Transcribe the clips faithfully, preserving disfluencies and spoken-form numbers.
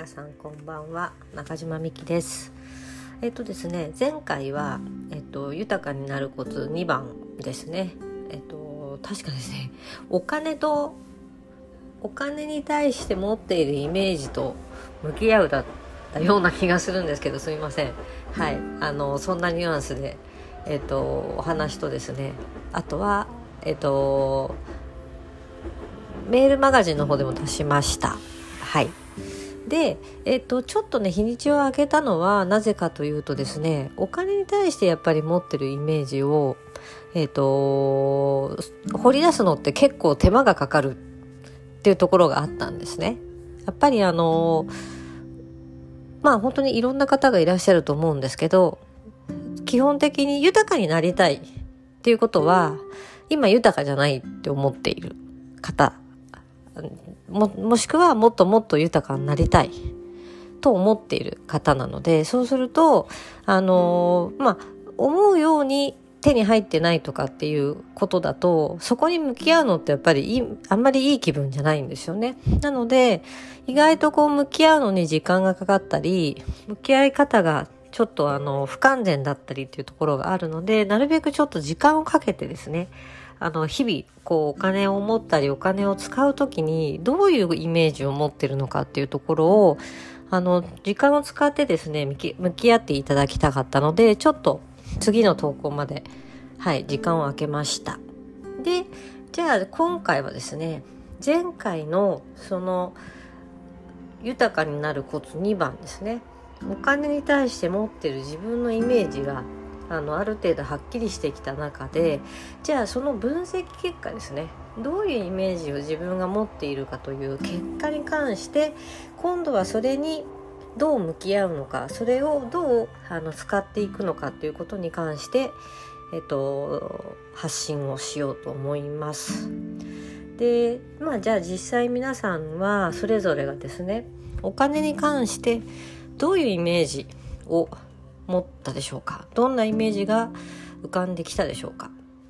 皆さんこんばんは、中島美希です。えっとですね前回は、えっと、豊かになるコツにばんですね。えっと確かですねお金とお金に対して持っているイメージと向き合うだったような気がするんですけど、すみません。はいあのそんなニュアンスで、えっと、お話とですね、あとはえっとメールマガジンの方でも出しました。はいで、えっと、ちょっとね日にちを空けたのはなぜかというとですね、お金に対してやっぱり持ってるイメージを、えっと、掘り出すのって結構手間がかかるっていうところがあったんですね。やっぱりあのまあ本当にいろんな方がいらっしゃると思うんですけど、基本的に豊かになりたいっていうことは今豊かじゃないって思っている方 も, もしくはもっともっと豊かになりたいと思っている方なので、そうするとあのまあ思うように手に入ってないとかっていうことだと、そこに向き合うのってやっぱりいいあんまりいい気分じゃないんですよね。なので意外とこう向き合うのに時間がかかったり、向き合い方がちょっとあの不完全だったりっていうところがあるので、なるべくちょっと時間をかけてですね、あの日々こうお金を持ったりお金を使うときにどういうイメージを持ってるのかっていうところをあの時間を使ってですね向き、向き合っていただきたかったので、ちょっと次の投稿まではい時間を空けました。でじゃあ今回はですね、前回のその豊かになるコツにばんですね、お金に対して持ってる自分のイメージがあのある程度はっきりしてきた中で、じゃあその分析結果ですね、どういうイメージを自分が持っているかという結果に関して、今度はそれにどう向き合うのか、それをどうあの使っていくのかということに関して、えっと、発信をしようと思います。で、まあじゃあ実際皆さんはそれぞれがですね、お金に関してどういうイメージを持ったでしょうか。どんなイメージが浮かんできたでしょうか。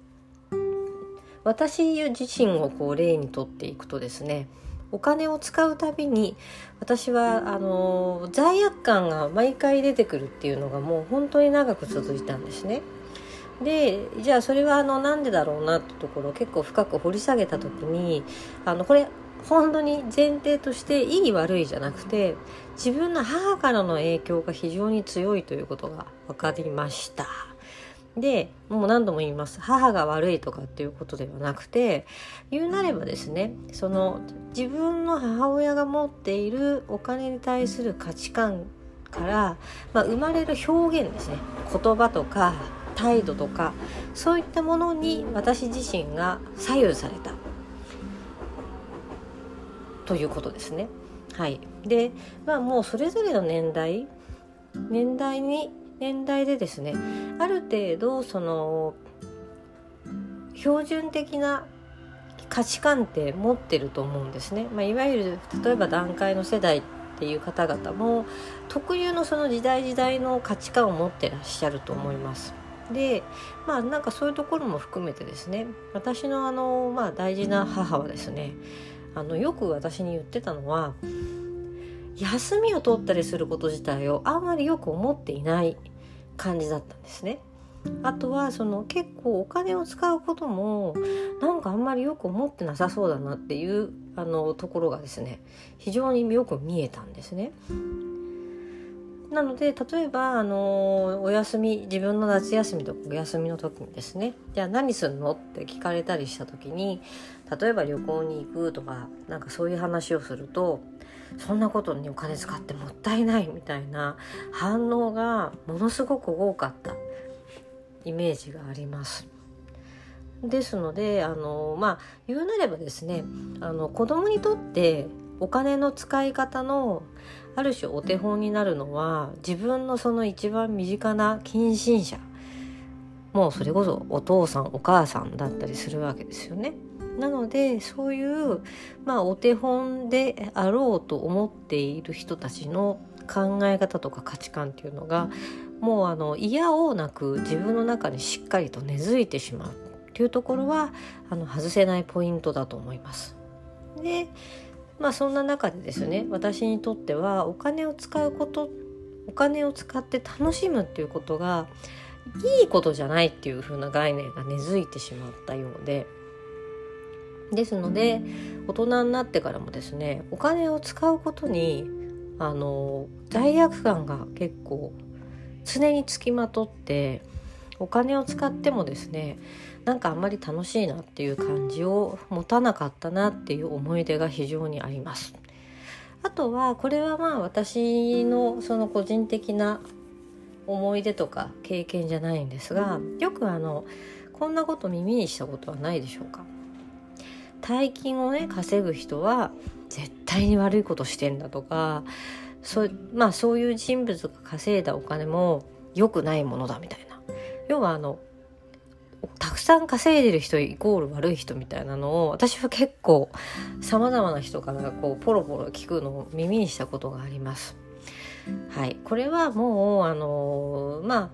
私自身をこう例にとっていくとですね、お金を使うたびに私はあの罪悪感が毎回出てくるっていうのがもう本当に長く続いたんですね。でじゃあそれはあのなんでだろうなってところを結構深く掘り下げた時に、あのこれ本当に前提としていい悪いじゃなくて、自分の母からの影響が非常に強いということが分かりました。でもう何度も言います、母が悪いとかっていうことではなくて、言うなればですね、その自分の母親が持っているお金に対する価値観から、まあ、生まれる表現ですね、言葉とか態度とかそういったものに私自身が左右されたということですね。はい。で、まあもうそれぞれの年代年代に年代でですね、ある程度その標準的な価値観って持ってると思うんですね。まあ、いわゆる例えば団塊の世代っていう方々も特有のその時代時代の価値観を持ってらっしゃると思います。で、まあなんかそういうところも含めてですね、私のあのまあ大事な母はですね、あのよく私に言ってたのは、休みを取ったりすること自体をあんまりよく思っていない感じだったんですね。あとはその結構お金を使うこともなんかあんまりよく思ってなさそうだなっていうあのところがですね、非常によく見えたんですね。なので例えばあのお休み、自分の夏休みとかお休みの時にですね、じゃあ何するのって聞かれたりした時に、例えば旅行に行くとかなんかそういう話をすると、そんなことにお金使ってもったいないみたいな反応がものすごく多かったイメージがあります。ですのであのまあ言うなればですね、あの子供にとってお金の使い方のある種お手本になるのは、自分のその一番身近な近親者、もうそれこそお父さんお母さんだったりするわけですよね。なのでそういう、まあ、お手本であろうと思っている人たちの考え方とか価値観っていうのがもうあの嫌おうなく自分の中にしっかりと根付いてしまうっていうところはあの外せないポイントだと思います。でまあそんな中でですね、私にとってはお金を使うことお金を使って楽しむっていうことがいいことじゃないっていう風な概念が根付いてしまったようで、ですので大人になってからもですね、お金を使うことにあの罪悪感が結構常につきまとって、お金を使ってもですね、なんかあんまり楽しいなっていう感じを持たなかったなっていう思い出が非常にあります。あとはこれはまあ私のその個人的な思い出とか経験じゃないんですが、よくあのこんなこと耳にしたことはないでしょうか。大金をね稼ぐ人は絶対に悪いことしてんだとか、そう、まあ、そういう人物が稼いだお金も良くないものだみたいな、要はあのたくさん稼いでる人イコール悪い人みたいなのを、私は結構さまざまな人からこうポロポロ聞くのを耳にしたことがあります。はい、これはもうあのまあ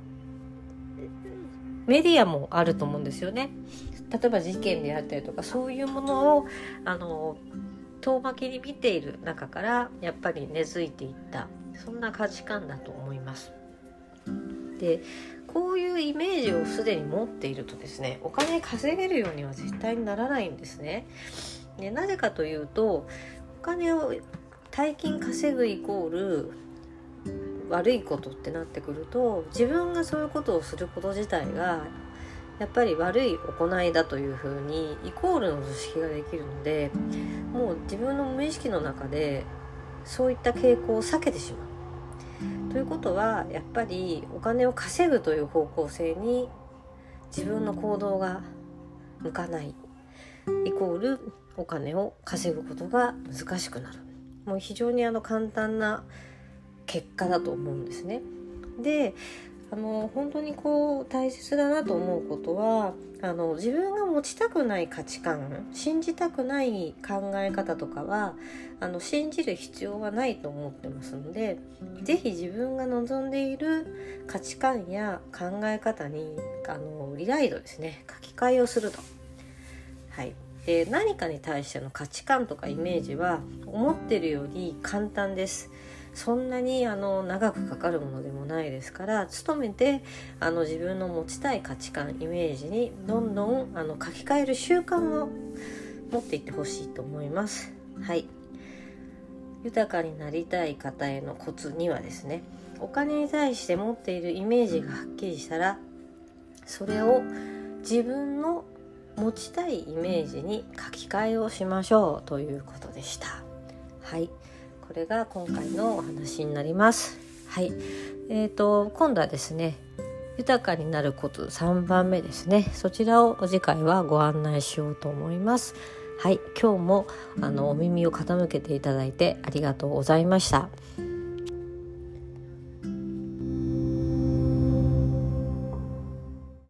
メディアもあると思うんですよね。例えば事件であったりとか、そういうものをあの遠巻きに見ている中からやっぱり根付いていった、そんな価値観だと思います。で、こういうイメージをすでに持っているとですね、お金稼げるようには絶対にならないんですね。で、なぜかというと、お金を大金稼ぐイコール悪いことってなってくると、自分がそういうことをすること自体がやっぱり悪い行いだというふうにイコールの図式ができるので、もう自分の無意識の中でそういった傾向を避けてしまう。ということは、やっぱりお金を稼ぐという方向性に自分の行動が向かないイコールお金を稼ぐことが難しくなる。もう非常にあの簡単な結果だと思うんですね。で、あの本当にこう大切だなと思うことは、あの自分が持ちたくない価値観、信じたくない考え方とかはあの信じる必要はないと思ってますので、ぜひ自分が望んでいる価値観や考え方にあのリライドですね、書き換えをすると。はい。で、何かに対しての価値観とかイメージは思ってるより簡単です。そんなにあの長くかかるものでもないですから、努めてあの自分の持ちたい価値観イメージにどんどんあの書き換える習慣を持っていってほしいと思います。はい。豊かになりたい方へのコツにはですね、お金に対して持っているイメージがはっきりしたら、それを自分の持ちたいイメージに書き換えをしましょうということでした。はい。これが今回のお話になります。はい。えーと、今度はですね、豊かになるコツさんばんめですね。そちらを次回はご案内しようと思います。はい。今日もあのお耳を傾けていただいてありがとうございました。